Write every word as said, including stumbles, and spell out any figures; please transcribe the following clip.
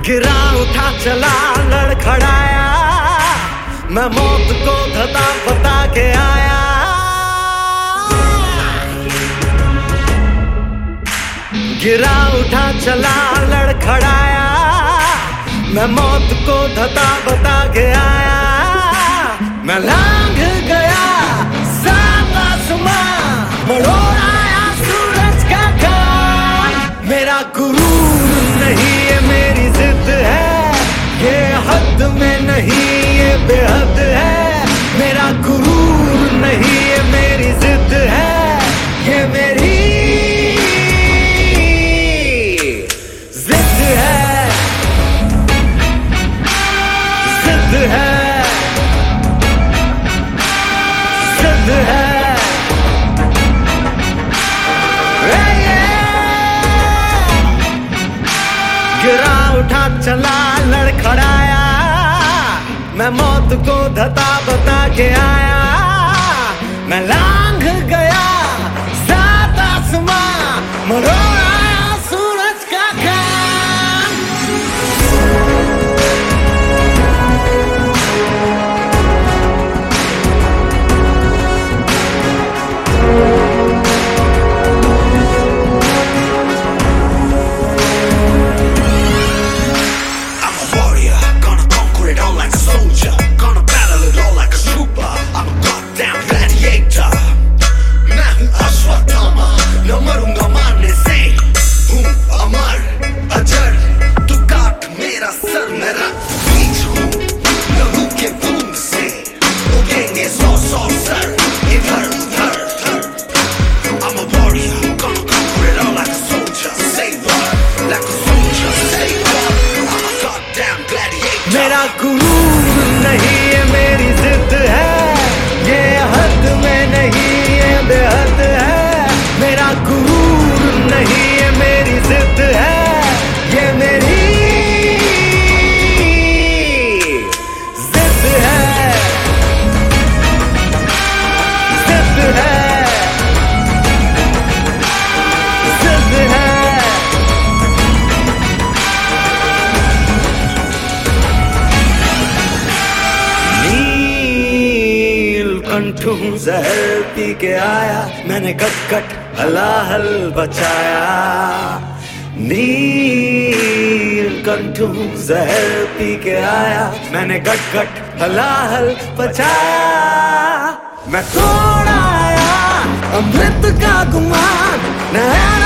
गिरा उठा चला लड़खड़ाया, मैं मौत को धता बता के आया। गिरा उठा चला लड़खड़ाया, मैं मौत को धता बता के आया। मैं लांघ गया सात आसमां, मरोड़ आया सूरज का खान। मेरा गुरूर नहीं ये मेरी जिद है, ये हद में नहीं ये बेहद है। मेरा गुरूर नहीं ये मेरी जिद है, ये मेरी जिद है, जिद है, जिद है। गिरा उठा चला लड़खड़ाया, मैं मौत को धता बता के आया। मैं लांघ गया सात आसमां, मरोड़ आया सूरज का खान। मेरा गुरूर नहीं ये मेरी जिद है, ये हद में नहीं ये बेहद है। मेरा गुरूर नहीं ये मेरी जिद है, ये मेरी जिद है, जिद है, जिद है। कंठू जहर पी के आया, मैंने कट कट हलाहल बचाया। नील कंठू जहर पी के आया, मैंने कट कट हलाहल बचाया। मैं तोड़ आया अमृत का गुमान, नया